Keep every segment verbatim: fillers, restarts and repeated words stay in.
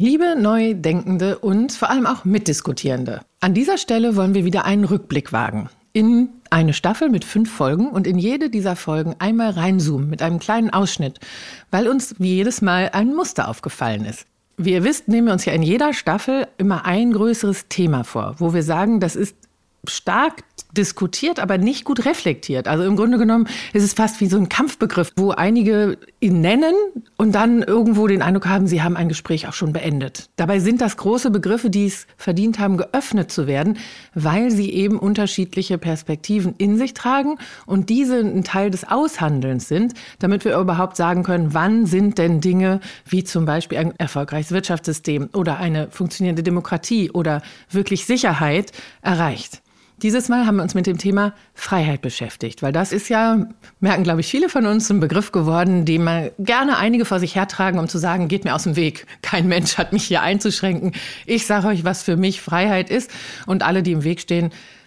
Liebe Neudenkende und vor allem auch Mitdiskutierende. An dieser Stelle wollen wir wieder einen Rückblick wagen. In eine Staffel mit fünf Folgen und in jede dieser Folgen einmal reinzoomen mit einem kleinen Ausschnitt, weil uns wie jedes Mal ein Muster aufgefallen ist. Wie ihr wisst, nehmen wir uns ja in jeder Staffel immer ein größeres Thema vor, wo wir sagen, das ist stark diskutiert, aber nicht gut reflektiert. Also im Grunde genommen ist es fast wie so ein Kampfbegriff, wo einige ihn nennen und dann irgendwo den Eindruck haben, sie haben ein Gespräch auch schon beendet. Dabei sind das große Begriffe, die es verdient haben, geöffnet zu werden, weil sie eben unterschiedliche Perspektiven in sich tragen und diese ein Teil des Aushandelns sind, damit wir überhaupt sagen können, wann sind denn Dinge wie zum Beispiel ein erfolgreiches Wirtschaftssystem oder eine funktionierende Demokratie oder wirklich Sicherheit erreicht. Dieses Mal haben wir uns mit dem Thema Freiheit beschäftigt, weil das ist ja, merken glaube ich viele von uns, ein Begriff geworden, den mal gerne einige vor sich hertragen, um zu sagen, geht mir aus dem Weg. Kein Mensch hat mich hier einzuschränken. Ich sage euch, was für mich Freiheit ist und alle, die im Weg stehen,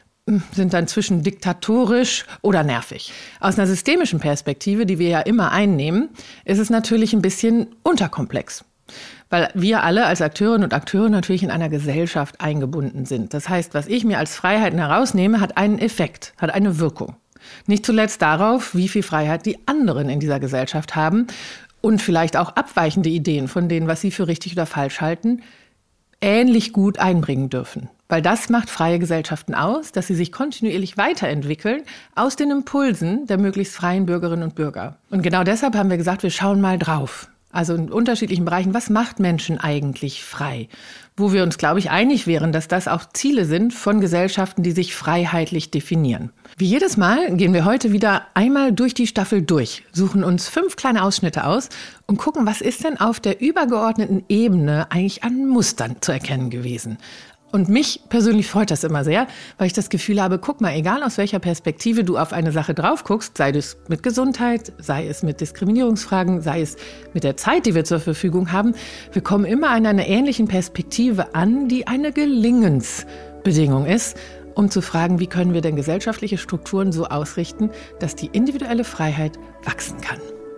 sind dann zwischen diktatorisch oder nervig. Aus einer systemischen Perspektive, die wir ja immer einnehmen, ist es natürlich ein bisschen unterkomplex. Weil wir alle als Akteurinnen und Akteure natürlich in einer Gesellschaft eingebunden sind. Das heißt, was ich mir als Freiheiten herausnehme, hat einen Effekt, hat eine Wirkung. Nicht zuletzt darauf, wie viel Freiheit die anderen in dieser Gesellschaft haben und vielleicht auch abweichende Ideen von denen, was sie für richtig oder falsch halten, ähnlich gut einbringen dürfen. Weil das macht freie Gesellschaften aus, dass sie sich kontinuierlich weiterentwickeln aus den Impulsen der möglichst freien Bürgerinnen und Bürger. Und genau deshalb haben wir gesagt, wir schauen mal drauf. Also in unterschiedlichen Bereichen, was macht Menschen eigentlich frei? Wo wir uns, glaube ich, einig wären, dass das auch Ziele sind von Gesellschaften, die sich freiheitlich definieren. Wie jedes Mal gehen wir heute wieder einmal durch die Staffel durch, suchen uns fünf kleine Ausschnitte aus und gucken, was ist denn auf der übergeordneten Ebene eigentlich an Mustern zu erkennen gewesen. Und mich persönlich freut das immer sehr, weil ich das Gefühl habe, guck mal, egal aus welcher Perspektive du auf eine Sache drauf guckst, sei es mit Gesundheit, sei es mit Diskriminierungsfragen, sei es mit der Zeit, die wir zur Verfügung haben, wir kommen immer an einer ähnlichen Perspektive an, die eine Gelingensbedingung ist, um zu fragen, wie können wir denn gesellschaftliche Strukturen so ausrichten, dass die individuelle Freiheit wachsen kann.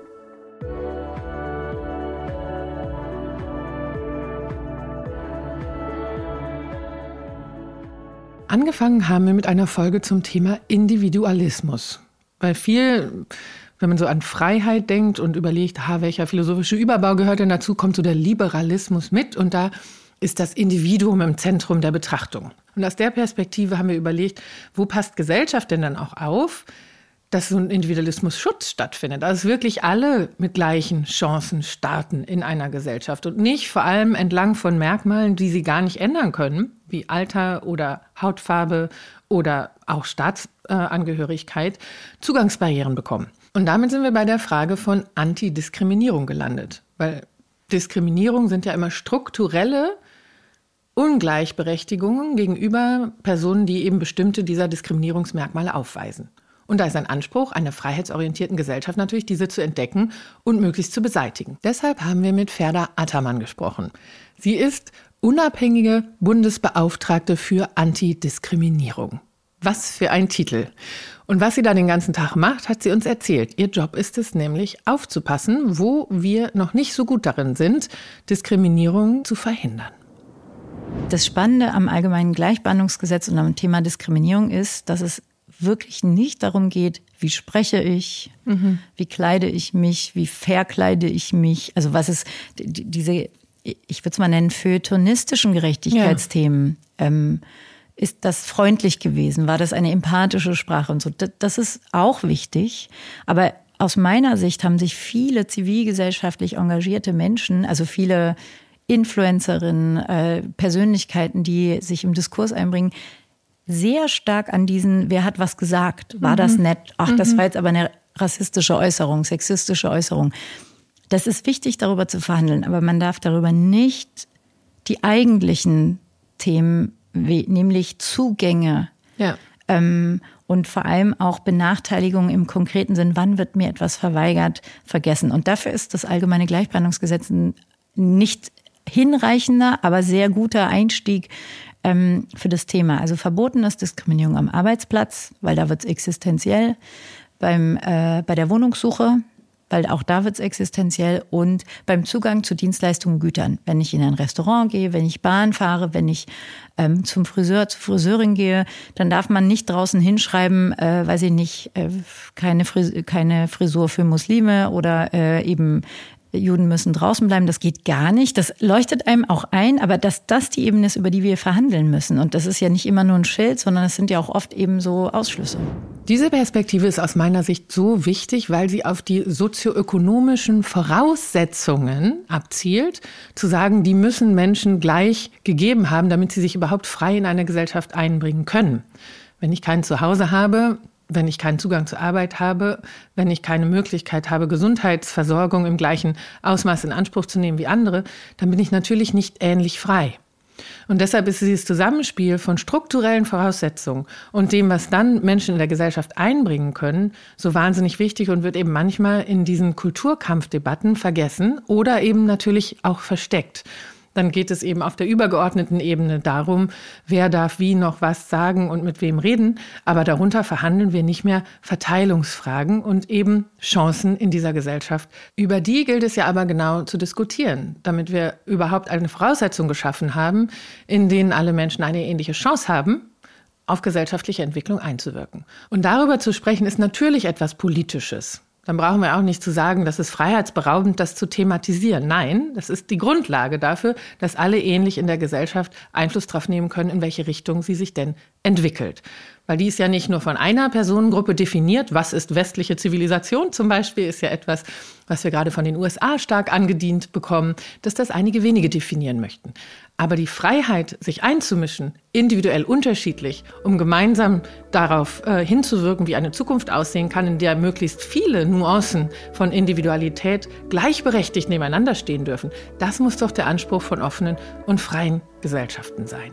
Angefangen haben wir mit einer Folge zum Thema Individualismus. Weil viel, wenn man so an Freiheit denkt und überlegt, ha, welcher philosophische Überbau gehört denn dazu, kommt so der Liberalismus mit und da ist das Individuum im Zentrum der Betrachtung. Und aus der Perspektive haben wir überlegt, wo passt Gesellschaft denn dann auch auf, dass so ein Individualismus-Schutz stattfindet. Also wirklich alle mit gleichen Chancen starten in einer Gesellschaft und nicht vor allem entlang von Merkmalen, die sie gar nicht ändern können, wie Alter oder Hautfarbe oder auch Staatsangehörigkeit, Zugangsbarrieren bekommen. Und damit sind wir bei der Frage von Antidiskriminierung gelandet. Weil Diskriminierung sind ja immer strukturelle Ungleichberechtigungen gegenüber Personen, die eben bestimmte dieser Diskriminierungsmerkmale aufweisen. Und da ist ein Anspruch einer freiheitsorientierten Gesellschaft natürlich, diese zu entdecken und möglichst zu beseitigen. Deshalb haben wir mit Ferda Ataman gesprochen. Sie ist unabhängige Bundesbeauftragte für Antidiskriminierung. Was für ein Titel. Und was sie da den ganzen Tag macht, hat sie uns erzählt. Ihr Job ist es nämlich, aufzupassen, wo wir noch nicht so gut darin sind, Diskriminierung zu verhindern. Das Spannende am Allgemeinen Gleichbehandlungsgesetz und am Thema Diskriminierung ist, dass es wirklich nicht darum geht, wie spreche ich, mhm. wie kleide ich mich, wie verkleide ich mich. Also was ist diese, ich würde es mal nennen, feuilletonistischen Gerechtigkeitsthemen. Ja. Ähm, ist das freundlich gewesen? War das eine empathische Sprache und so? Das ist auch wichtig. Aber aus meiner Sicht haben sich viele zivilgesellschaftlich engagierte Menschen, also viele Influencerinnen, äh, Persönlichkeiten, die sich im Diskurs einbringen, sehr stark an diesen, wer hat was gesagt? War mhm. das nett? Ach, das mhm. war jetzt aber eine rassistische Äußerung, sexistische Äußerung. Das ist wichtig, darüber zu verhandeln, aber man darf darüber nicht die eigentlichen Themen, nämlich Zugänge ja. ähm, und vor allem auch Benachteiligungen im konkreten Sinn, wann wird mir etwas verweigert, vergessen. Und dafür ist das Allgemeine Gleichbehandlungsgesetz ein nicht hinreichender, aber sehr guter Einstieg ähm, für das Thema. Also verboten ist Diskriminierung am Arbeitsplatz, weil da wird es existenziell. Beim, äh, bei der Wohnungssuche weil auch da wird es existenziell, und beim Zugang zu Dienstleistungen und Gütern. Wenn ich in ein Restaurant gehe, wenn ich Bahn fahre, wenn ich ähm, zum Friseur, zur Friseurin gehe, dann darf man nicht draußen hinschreiben, äh, weiß ich nicht, äh, keine, Fris- keine Frisur für Muslime oder äh, eben Juden müssen draußen bleiben, das geht gar nicht. Das leuchtet einem auch ein, aber dass das die Ebene ist, über die wir verhandeln müssen. Und das ist ja nicht immer nur ein Schild, sondern es sind ja auch oft eben so Ausschlüsse. Diese Perspektive ist aus meiner Sicht so wichtig, weil sie auf die sozioökonomischen Voraussetzungen abzielt, zu sagen, die müssen Menschen gleich gegeben haben, damit sie sich überhaupt frei in eine Gesellschaft einbringen können. Wenn ich kein Zuhause habe, wenn ich keinen Zugang zur Arbeit habe, wenn ich keine Möglichkeit habe, Gesundheitsversorgung im gleichen Ausmaß in Anspruch zu nehmen wie andere, dann bin ich natürlich nicht ähnlich frei. Und deshalb ist dieses Zusammenspiel von strukturellen Voraussetzungen und dem, was dann Menschen in der Gesellschaft einbringen können, so wahnsinnig wichtig und wird eben manchmal in diesen Kulturkampfdebatten vergessen oder eben natürlich auch versteckt. Dann geht es eben auf der übergeordneten Ebene darum, wer darf wie noch was sagen und mit wem reden. Aber darunter verhandeln wir nicht mehr Verteilungsfragen und eben Chancen in dieser Gesellschaft. Über die gilt es ja aber genau zu diskutieren, damit wir überhaupt eine Voraussetzung geschaffen haben, in denen alle Menschen eine ähnliche Chance haben, auf gesellschaftliche Entwicklung einzuwirken. Und darüber zu sprechen, ist natürlich etwas Politisches. Dann brauchen wir auch nicht zu sagen, das ist freiheitsberaubend, das zu thematisieren. Nein, das ist die Grundlage dafür, dass alle ähnlich in der Gesellschaft Einfluss darauf nehmen können, in welche Richtung sie sich denn entwickelt. Weil die ist ja nicht nur von einer Personengruppe definiert. Was ist westliche Zivilisation zum Beispiel, ist ja etwas, was wir gerade von den U S A stark angedient bekommen, dass das einige wenige definieren möchten. Aber die Freiheit, sich einzumischen, individuell unterschiedlich, um gemeinsam darauf äh, hinzuwirken, wie eine Zukunft aussehen kann, in der möglichst viele Nuancen von Individualität gleichberechtigt nebeneinander stehen dürfen, das muss doch der Anspruch von offenen und freien Gesellschaften sein.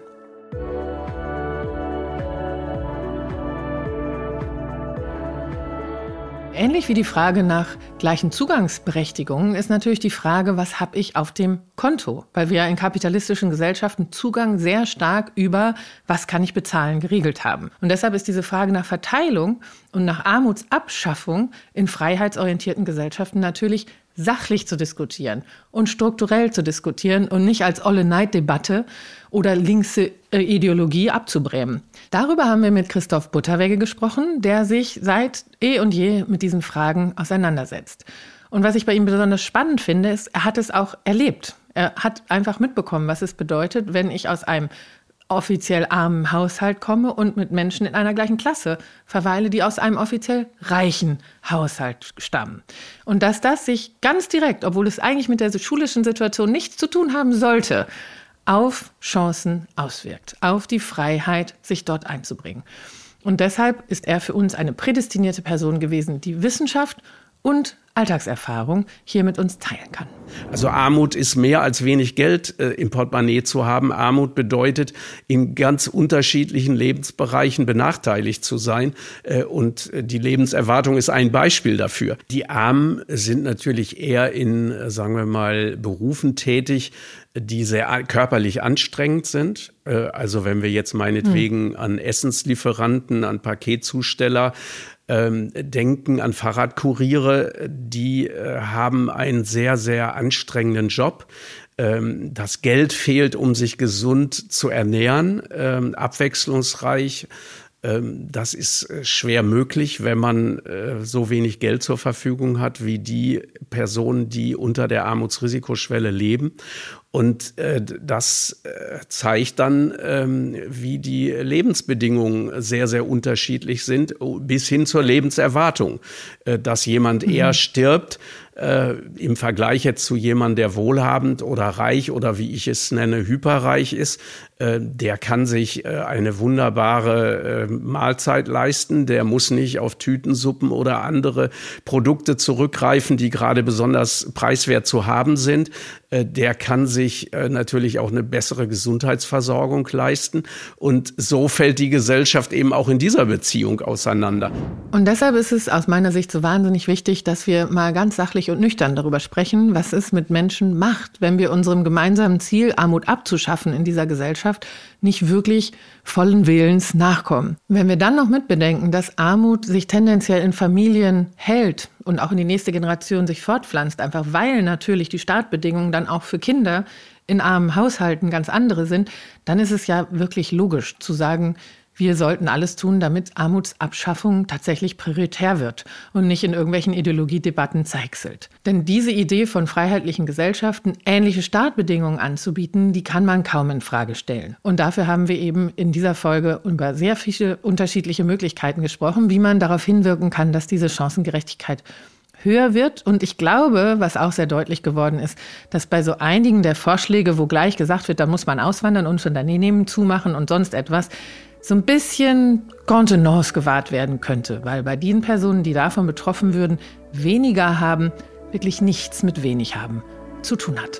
Ähnlich wie die Frage nach gleichen Zugangsberechtigungen ist natürlich die Frage, was habe ich auf dem Konto? Weil wir in kapitalistischen Gesellschaften Zugang sehr stark über, was kann ich bezahlen, geregelt haben. Und deshalb ist diese Frage nach Verteilung und nach Armutsabschaffung in freiheitsorientierten Gesellschaften natürlich sachlich zu diskutieren und strukturell zu diskutieren und nicht als Olle-Neid-Debatte oder linkse Ideologie abzubrämen. Darüber haben wir mit Christoph Butterwegge gesprochen, der sich seit eh und je mit diesen Fragen auseinandersetzt. Und was ich bei ihm besonders spannend finde, ist, er hat es auch erlebt. Er hat einfach mitbekommen, was es bedeutet, wenn ich aus einem offiziell armen Haushalt komme und mit Menschen in einer gleichen Klasse verweile, die aus einem offiziell reichen Haushalt stammen. Und dass das sich ganz direkt, obwohl es eigentlich mit der schulischen Situation nichts zu tun haben sollte, auf Chancen auswirkt, auf die Freiheit, sich dort einzubringen. Und deshalb ist er für uns eine prädestinierte Person gewesen, die Wissenschaft und Alltagserfahrung hier mit uns teilen kann. Also Armut ist mehr als wenig Geld äh, im Portemonnaie zu haben. Armut bedeutet, in ganz unterschiedlichen Lebensbereichen benachteiligt zu sein. Äh, und die Lebenserwartung ist ein Beispiel dafür. Die Armen sind natürlich eher in, äh, sagen wir mal, Berufen tätig, die sehr körperlich anstrengend sind. Äh, also wenn wir jetzt meinetwegen hm. an Essenslieferanten, an Paketzusteller Ähm, denken, an Fahrradkuriere, die äh, haben einen sehr, sehr anstrengenden Job. Ähm, das Geld fehlt, um sich gesund zu ernähren, ähm, abwechslungsreich. Ähm, das ist äh, schwer möglich, wenn man äh, so wenig Geld zur Verfügung hat, wie die Personen, die unter der Armutsrisikoschwelle leben. Und äh, das äh, zeigt dann, ähm, wie die Lebensbedingungen sehr, sehr unterschiedlich sind, bis hin zur Lebenserwartung. Äh, dass jemand mhm. eher stirbt, äh, im Vergleich jetzt zu jemandem, der wohlhabend oder reich oder wie ich es nenne, hyperreich ist, äh, der kann sich äh, eine wunderbare äh, Mahlzeit leisten. Der muss nicht auf Tütensuppen oder andere Produkte zurückgreifen, die gerade besonders preiswert zu haben sind. Äh, der kann sich sich äh, natürlich auch eine bessere Gesundheitsversorgung leisten. Und so fällt die Gesellschaft eben auch in dieser Beziehung auseinander. Und deshalb ist es aus meiner Sicht so wahnsinnig wichtig, dass wir mal ganz sachlich und nüchtern darüber sprechen, was es mit Menschen macht, wenn wir unserem gemeinsamen Ziel, Armut abzuschaffen in dieser Gesellschaft, Gesellschaft nicht wirklich vollen Willens nachkommen. Wenn wir dann noch mitbedenken, dass Armut sich tendenziell in Familien hält und auch in die nächste Generation sich fortpflanzt, einfach weil natürlich die Startbedingungen dann auch für Kinder in armen Haushalten ganz andere sind, dann ist es ja wirklich logisch zu sagen, wir sollten alles tun, damit Armutsabschaffung tatsächlich prioritär wird und nicht in irgendwelchen Ideologiedebatten zeichselt. Denn diese Idee von freiheitlichen Gesellschaften, ähnliche Startbedingungen anzubieten, die kann man kaum in Frage stellen. Und dafür haben wir eben in dieser Folge über sehr viele unterschiedliche Möglichkeiten gesprochen, wie man darauf hinwirken kann, dass diese Chancengerechtigkeit höher wird. Und ich glaube, was auch sehr deutlich geworden ist, dass bei so einigen der Vorschläge, wo gleich gesagt wird, da muss man auswandern und Unternehmen zumachen und sonst etwas, so ein bisschen Contenance gewahrt werden könnte, weil bei den Personen, die davon betroffen würden, weniger haben, wirklich nichts mit wenig haben zu tun hat.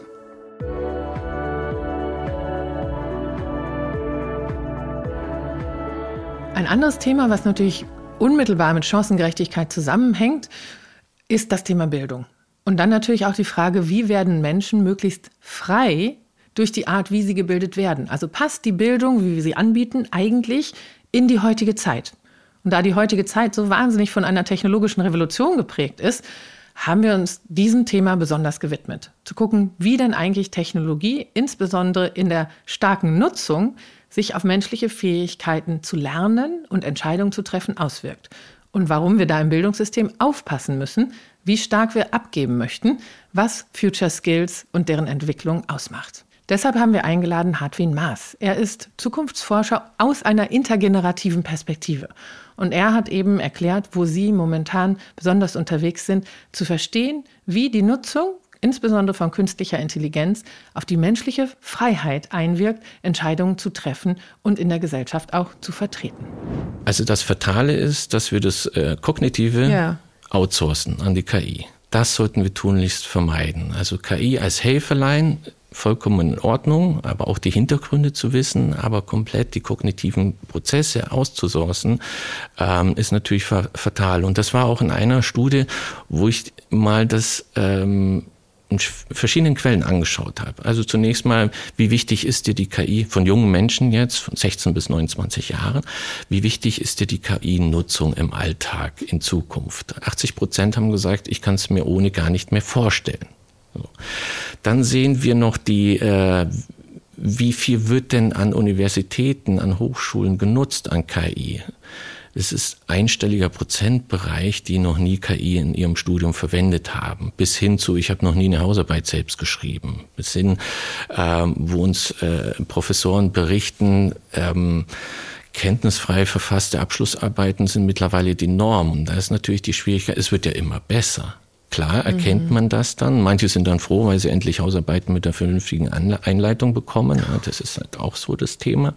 Ein anderes Thema, was natürlich unmittelbar mit Chancengerechtigkeit zusammenhängt, ist das Thema Bildung. Und dann natürlich auch die Frage, wie werden Menschen möglichst frei durch die Art, wie sie gebildet werden. Also passt die Bildung, wie wir sie anbieten, eigentlich in die heutige Zeit. Und da die heutige Zeit so wahnsinnig von einer technologischen Revolution geprägt ist, haben wir uns diesem Thema besonders gewidmet. Zu gucken, wie denn eigentlich Technologie, insbesondere in der starken Nutzung, sich auf menschliche Fähigkeiten zu lernen und Entscheidungen zu treffen auswirkt. Und warum wir da im Bildungssystem aufpassen müssen, wie stark wir abgeben möchten, was Future Skills und deren Entwicklung ausmacht. Deshalb haben wir eingeladen Hartwin Maas. Er ist Zukunftsforscher aus einer intergenerativen Perspektive. Und er hat eben erklärt, wo Sie momentan besonders unterwegs sind, zu verstehen, wie die Nutzung, insbesondere von künstlicher Intelligenz, auf die menschliche Freiheit einwirkt, Entscheidungen zu treffen und in der Gesellschaft auch zu vertreten. Also das Fatale ist, dass wir das äh, Kognitive ja. outsourcen an die K I. Das sollten wir tunlichst vermeiden. Also K I als Helferlein, vollkommen in Ordnung, aber auch die Hintergründe zu wissen, aber komplett die kognitiven Prozesse auszusourcen, ähm, ist natürlich fa- fatal. Und das war auch in einer Studie, wo ich mal das ähm, in verschiedenen Quellen angeschaut habe. Also zunächst mal, wie wichtig ist dir die K I von jungen Menschen jetzt, von sechzehn bis neunundzwanzig Jahren, wie wichtig ist dir die K I-Nutzung im Alltag in Zukunft? achtzig Prozent haben gesagt, ich kann es mir ohne gar nicht mehr vorstellen. So. Dann sehen wir noch die, äh, wie viel wird denn an Universitäten, an Hochschulen genutzt an K I? Es ist einstelliger Prozentbereich, die noch nie K I in ihrem Studium verwendet haben. Bis hin zu, ich habe noch nie eine Hausarbeit selbst geschrieben. Bis hin, ähm, wo uns äh, Professoren berichten, ähm, kenntnisfrei verfasste Abschlussarbeiten sind mittlerweile die Norm. Und da ist natürlich die Schwierigkeit, es wird ja immer besser. Klar erkennt man das dann. Manche sind dann froh, weil sie endlich Hausarbeiten mit der vernünftigen Einleitung bekommen. Das ist halt auch so das Thema.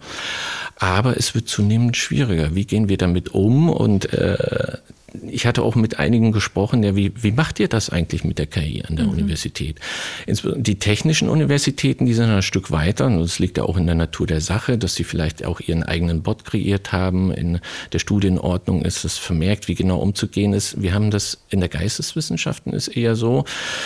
Aber es wird zunehmend schwieriger. Wie gehen wir damit um? Und äh, ich hatte auch mit einigen gesprochen, ja, wie, wie macht ihr das eigentlich mit der K I an der mhm. Universität? Die technischen Universitäten, die sind ein Stück weiter, und das liegt ja auch in der Natur der Sache, dass sie vielleicht auch ihren eigenen Bot kreiert haben. In der Studienordnung ist es vermerkt, wie genau umzugehen ist. Wir haben das in der Geisteswissenschaften ist eher so,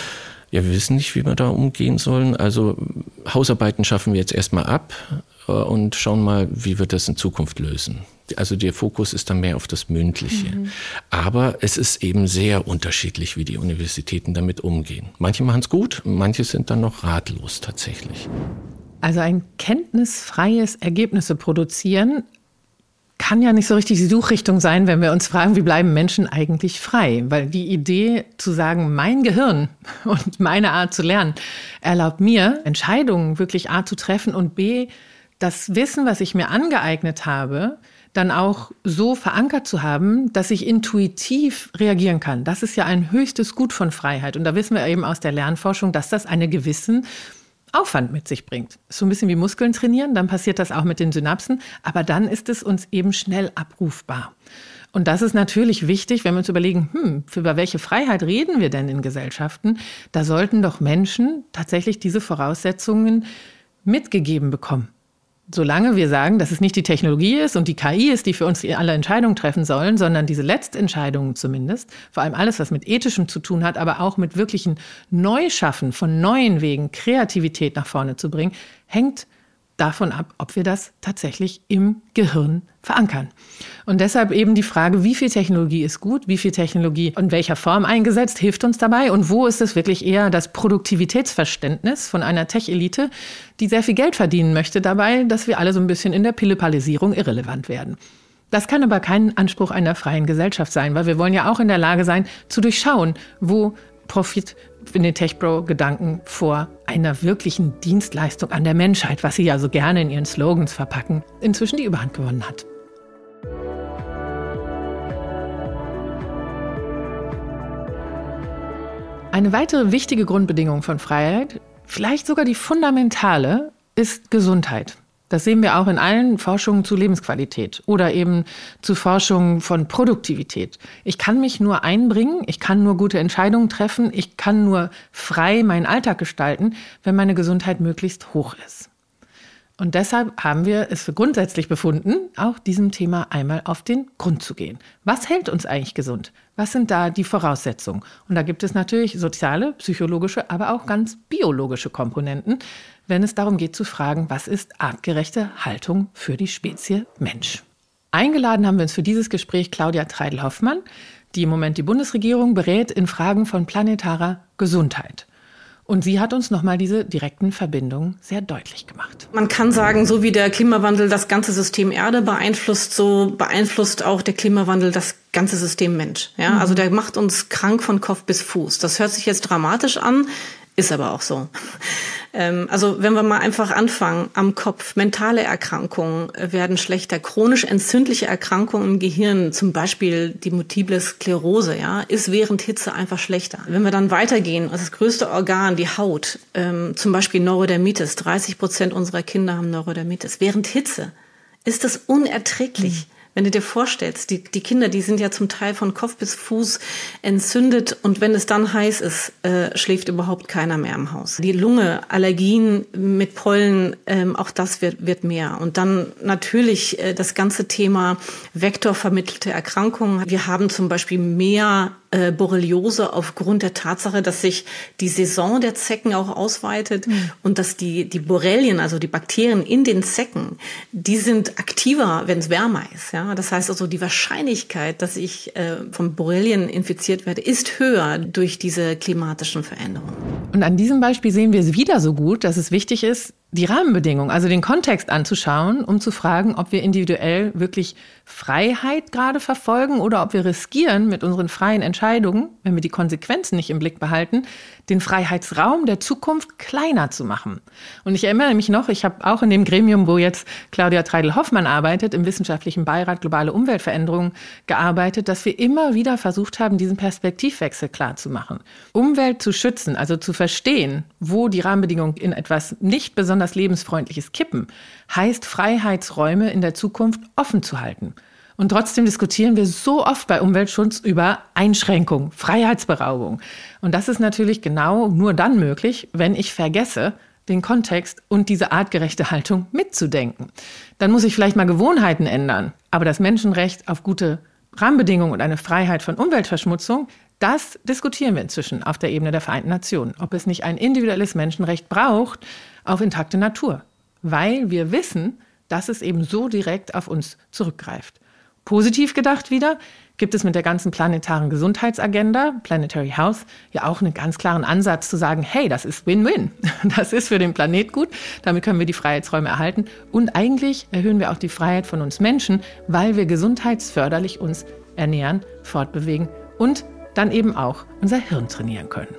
ja, wir wissen nicht, wie wir da umgehen sollen. Also Hausarbeiten schaffen wir jetzt erstmal ab und schauen mal, wie wir das in Zukunft lösen. Also der Fokus ist dann mehr auf das Mündliche. Mhm. Aber es ist eben sehr unterschiedlich, wie die Universitäten damit umgehen. Manche machen es gut, manche sind dann noch ratlos tatsächlich. Also ein kenntnisfreies Ergebnisse produzieren kann ja nicht so richtig die Suchrichtung sein, wenn wir uns fragen, wie bleiben Menschen eigentlich frei? Weil die Idee zu sagen, mein Gehirn und meine Art zu lernen, erlaubt mir, Entscheidungen wirklich A zu treffen und B, das Wissen, was ich mir angeeignet habe, dann auch so verankert zu haben, dass ich intuitiv reagieren kann. Das ist ja ein höchstes Gut von Freiheit. Und da wissen wir eben aus der Lernforschung, dass das einen gewissen Aufwand mit sich bringt. So ein bisschen wie Muskeln trainieren, dann passiert das auch mit den Synapsen, aber dann ist es uns eben schnell abrufbar. Und das ist natürlich wichtig, wenn wir uns überlegen, hm, über welche Freiheit reden wir denn in Gesellschaften? Da sollten doch Menschen tatsächlich diese Voraussetzungen mitgegeben bekommen. Solange wir sagen, dass es nicht die Technologie ist und die K I ist, die für uns alle Entscheidungen treffen sollen, sondern diese Letztentscheidungen zumindest, vor allem alles, was mit Ethischem zu tun hat, aber auch mit wirklichen Neuschaffen von neuen Wegen, Kreativität nach vorne zu bringen, hängt davon ab, ob wir das tatsächlich im Gehirn verankern. Und deshalb eben die Frage, wie viel Technologie ist gut, wie viel Technologie in welcher Form eingesetzt, hilft uns dabei und wo ist es wirklich eher das Produktivitätsverständnis von einer Tech-Elite, die sehr viel Geld verdienen möchte dabei, dass wir alle so ein bisschen in der Pille-Pallisierung irrelevant werden. Das kann aber kein Anspruch einer freien Gesellschaft sein, weil wir wollen ja auch in der Lage sein, zu durchschauen, wo Profit in den Tech-Bro-Gedanken vor einer wirklichen Dienstleistung an der Menschheit, was sie ja so gerne in ihren Slogans verpacken, inzwischen die Überhand gewonnen hat. Eine weitere wichtige Grundbedingung von Freiheit, vielleicht sogar die fundamentale, ist Gesundheit. Das sehen wir auch in allen Forschungen zu Lebensqualität oder eben zu Forschungen von Produktivität. Ich kann mich nur einbringen, ich kann nur gute Entscheidungen treffen, ich kann nur frei meinen Alltag gestalten, wenn meine Gesundheit möglichst hoch ist. Und deshalb haben wir es für grundsätzlich befunden, auch diesem Thema einmal auf den Grund zu gehen. Was hält uns eigentlich gesund? Was sind da die Voraussetzungen? Und da gibt es natürlich soziale, psychologische, aber auch ganz biologische Komponenten, wenn es darum geht zu fragen, was ist artgerechte Haltung für die Spezies Mensch? Eingeladen haben wir uns für dieses Gespräch Claudia Treidel-Hoffmann, die im Moment die Bundesregierung berät in Fragen von planetarer Gesundheit. Und sie hat uns nochmal diese direkten Verbindungen sehr deutlich gemacht. Man kann sagen, so wie der Klimawandel das ganze System Erde beeinflusst, so beeinflusst auch der Klimawandel das ganze System Mensch. Ja, mhm. Also der macht uns krank von Kopf bis Fuß. Das hört sich jetzt dramatisch an, ist aber auch so. Also wenn wir mal einfach anfangen am Kopf, mentale Erkrankungen werden schlechter, chronisch entzündliche Erkrankungen im Gehirn, zum Beispiel die Multiple Sklerose, ja, ist während Hitze einfach schlechter. Wenn wir dann weitergehen, also das größte Organ, die Haut, ähm, zum Beispiel Neurodermitis, dreißig Prozent unserer Kinder haben Neurodermitis. Während Hitze ist das unerträglich. Mhm. Wenn du dir vorstellst, die, die Kinder, die sind ja zum Teil von Kopf bis Fuß entzündet und wenn es dann heiß ist, äh, schläft überhaupt keiner mehr im Haus. Die Lunge, Allergien mit Pollen, ähm, auch das wird, wird mehr. Und dann natürlich äh, das ganze Thema vektorvermittelte Erkrankungen. Wir haben zum Beispiel mehr äh, Borreliose aufgrund der Tatsache, dass sich die Saison der Zecken auch ausweitet mhm. und dass die, die Borrelien, also die Bakterien in den Zecken, die sind aktiver, wenn es wärmer ist. Ja? Das heißt also, die Wahrscheinlichkeit, dass ich äh, von Borrelien infiziert werde, ist höher durch diese klimatischen Veränderungen. Und an diesem Beispiel sehen wir es wieder so gut, dass es wichtig ist, die Rahmenbedingungen, also den Kontext anzuschauen, um zu fragen, ob wir individuell wirklich Freiheit gerade verfolgen oder ob wir riskieren, mit unseren freien Entscheidungen, wenn wir die Konsequenzen nicht im Blick behalten, den Freiheitsraum der Zukunft kleiner zu machen. Und ich erinnere mich noch, ich habe auch in dem Gremium, wo jetzt Claudia Treidel-Hoffmann arbeitet, im Wissenschaftlichen Beirat Globale Umweltveränderungen gearbeitet, dass wir immer wieder versucht haben, diesen Perspektivwechsel klarzumachen. Umwelt zu schützen, also zu verstehen, wo die Rahmenbedingungen in etwas nicht besonders lebensfreundliches kippen, heißt Freiheitsräume in der Zukunft offen zu halten. Und trotzdem diskutieren wir so oft bei Umweltschutz über Einschränkung, Freiheitsberaubung. Und das ist natürlich genau nur dann möglich, wenn ich vergesse, den Kontext und diese artgerechte Haltung mitzudenken. Dann muss ich vielleicht mal Gewohnheiten ändern. Aber das Menschenrecht auf gute Rahmenbedingungen und eine Freiheit von Umweltverschmutzung, das diskutieren wir inzwischen auf der Ebene der Vereinten Nationen. Ob es nicht ein individuelles Menschenrecht braucht auf intakte Natur. Weil wir wissen, dass es eben so direkt auf uns zurückgreift. Positiv gedacht wieder, gibt es mit der ganzen planetaren Gesundheitsagenda, Planetary Health, ja auch einen ganz klaren Ansatz zu sagen, hey, das ist Win-Win. Das ist für den Planet gut, damit können wir die Freiheitsräume erhalten. Und eigentlich erhöhen wir auch die Freiheit von uns Menschen, weil wir gesundheitsförderlich uns ernähren, fortbewegen und dann eben auch unser Hirn trainieren können.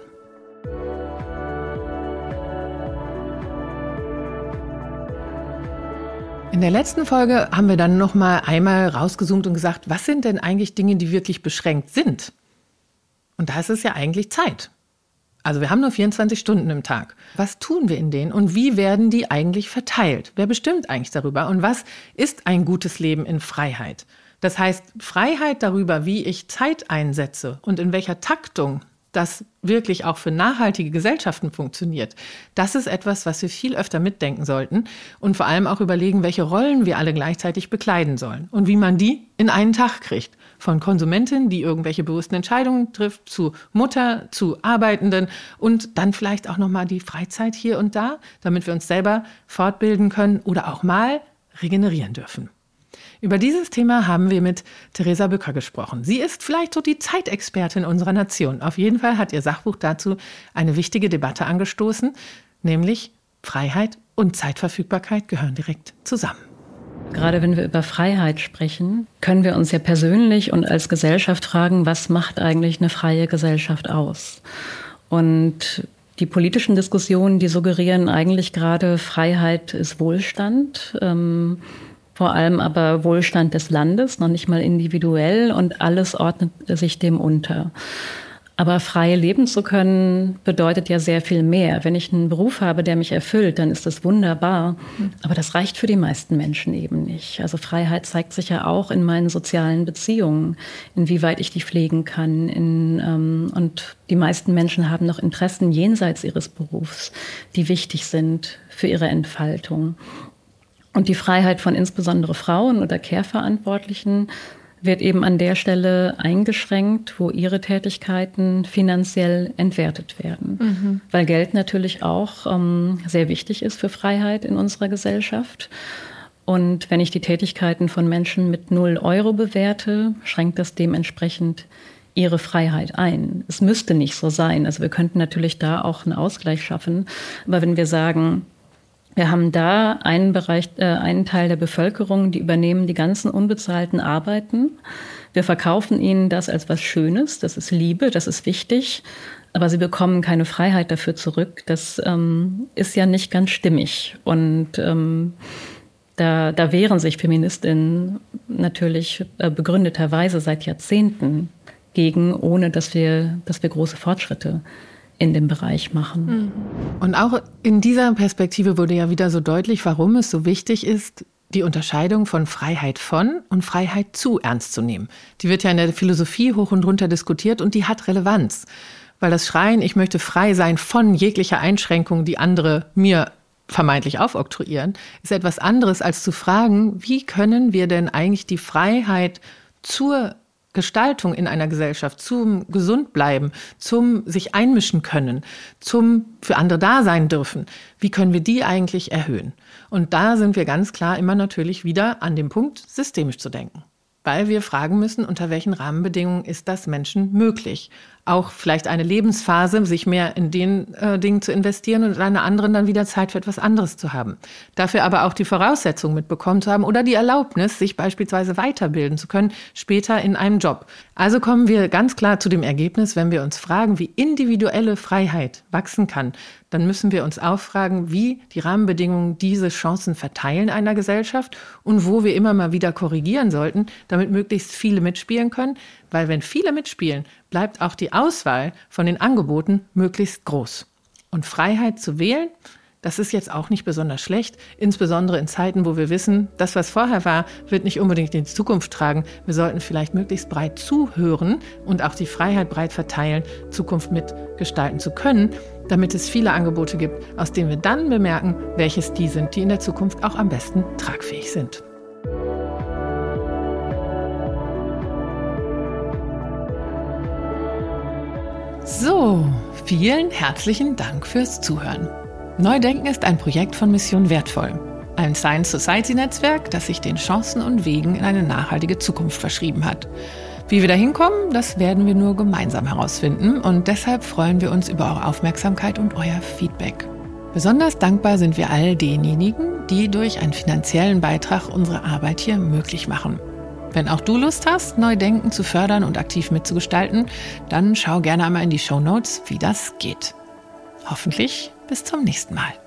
In der letzten Folge haben wir dann noch mal einmal rausgezoomt und gesagt, was sind denn eigentlich Dinge, die wirklich beschränkt sind? Und da ist es ja eigentlich Zeit. Also wir haben nur vierundzwanzig Stunden im Tag. Was tun wir in denen und wie werden die eigentlich verteilt? Wer bestimmt eigentlich darüber? Und was ist ein gutes Leben in Freiheit? Das heißt, Freiheit darüber, wie ich Zeit einsetze und in welcher Taktung das wirklich auch für nachhaltige Gesellschaften funktioniert, das ist etwas, was wir viel öfter mitdenken sollten und vor allem auch überlegen, welche Rollen wir alle gleichzeitig bekleiden sollen und wie man die in einen Tag kriegt. Von Konsumentin, die irgendwelche bewussten Entscheidungen trifft, zu Mutter, zu Arbeitenden und dann vielleicht auch nochmal die Freizeit hier und da, damit wir uns selber fortbilden können oder auch mal regenerieren dürfen. Über dieses Thema haben wir mit Theresa Bücker gesprochen. Sie ist vielleicht so die Zeitexpertin unserer Nation. Auf jeden Fall hat ihr Sachbuch dazu eine wichtige Debatte angestoßen, nämlich Freiheit und Zeitverfügbarkeit gehören direkt zusammen. Gerade wenn wir über Freiheit sprechen, können wir uns ja persönlich und als Gesellschaft fragen, was macht eigentlich eine freie Gesellschaft aus? Und die politischen Diskussionen, die suggerieren eigentlich gerade, Freiheit ist Wohlstand. Ähm, Vor allem aber Wohlstand des Landes, noch nicht mal individuell und alles ordnet sich dem unter. Aber frei leben zu können, bedeutet ja sehr viel mehr. Wenn ich einen Beruf habe, der mich erfüllt, dann ist das wunderbar. Aber das reicht für die meisten Menschen eben nicht. Also Freiheit zeigt sich ja auch in meinen sozialen Beziehungen, inwieweit ich die pflegen kann. In, ähm, und die meisten Menschen haben noch Interessen jenseits ihres Berufs, die wichtig sind für ihre Entfaltung. Und die Freiheit von insbesondere Frauen oder Care-Verantwortlichen wird eben an der Stelle eingeschränkt, wo ihre Tätigkeiten finanziell entwertet werden. Mhm. Weil Geld natürlich auch ähm, sehr wichtig ist für Freiheit in unserer Gesellschaft. Und wenn ich die Tätigkeiten von Menschen mit null Euro bewerte, schränkt das dementsprechend ihre Freiheit ein. Es müsste nicht so sein. Also wir könnten natürlich da auch einen Ausgleich schaffen. Aber wenn wir sagen, wir haben da einen Bereich, äh, einen Teil der Bevölkerung, die übernehmen die ganzen unbezahlten Arbeiten. Wir verkaufen ihnen das als was Schönes, das ist Liebe, das ist wichtig, aber sie bekommen keine Freiheit dafür zurück. Das ähm, ist ja nicht ganz stimmig. Und ähm, da, da wehren sich Feministinnen natürlich äh, begründeterweise seit Jahrzehnten gegen, ohne dass wir, dass wir große Fortschritte in dem Bereich machen. Und auch in dieser Perspektive wurde ja wieder so deutlich, warum es so wichtig ist, die Unterscheidung von Freiheit von und Freiheit zu ernst zu nehmen. Die wird ja in der Philosophie hoch und runter diskutiert und die hat Relevanz. Weil das Schreien, ich möchte frei sein von jeglicher Einschränkung, die andere mir vermeintlich aufoktroyieren, ist etwas anderes als zu fragen, wie können wir denn eigentlich die Freiheit zur Gestaltung in einer Gesellschaft, zum Gesundbleiben, zum sich einmischen können, zum für andere da sein dürfen. Wie können wir die eigentlich erhöhen? Und da sind wir ganz klar immer natürlich wieder an dem Punkt, systemisch zu denken. Weil wir fragen müssen, unter welchen Rahmenbedingungen ist das Menschen möglich? Auch vielleicht eine Lebensphase, sich mehr in den äh, Dingen zu investieren und in einer anderen dann wieder Zeit für etwas anderes zu haben. Dafür aber auch die Voraussetzungen mitbekommen zu haben oder die Erlaubnis, sich beispielsweise weiterbilden zu können, später in einem Job. Also kommen wir ganz klar zu dem Ergebnis, wenn wir uns fragen, wie individuelle Freiheit wachsen kann, dann müssen wir uns auch fragen, wie die Rahmenbedingungen diese Chancen verteilen in einer Gesellschaft und wo wir immer mal wieder korrigieren sollten, damit möglichst viele mitspielen können. Weil wenn viele mitspielen, bleibt auch die Auswahl von den Angeboten möglichst groß. Und Freiheit zu wählen, das ist jetzt auch nicht besonders schlecht, insbesondere in Zeiten, wo wir wissen, das, was vorher war, wird nicht unbedingt in die Zukunft tragen. Wir sollten vielleicht möglichst breit zuhören und auch die Freiheit breit verteilen, Zukunft mitgestalten zu können, damit es viele Angebote gibt, aus denen wir dann bemerken, welches die sind, die in der Zukunft auch am besten tragfähig sind. So, vielen herzlichen Dank fürs Zuhören. Neudenken ist ein Projekt von Mission Wertvoll, ein Science-Society-Netzwerk, das sich den Chancen und Wegen in eine nachhaltige Zukunft verschrieben hat. Wie wir da hinkommen, das werden wir nur gemeinsam herausfinden und deshalb freuen wir uns über eure Aufmerksamkeit und euer Feedback. Besonders dankbar sind wir all denjenigen, die durch einen finanziellen Beitrag unsere Arbeit hier möglich machen. Wenn auch du Lust hast, Neudenken zu fördern und aktiv mitzugestalten, dann schau gerne einmal in die Shownotes, wie das geht. Hoffentlich bis zum nächsten Mal.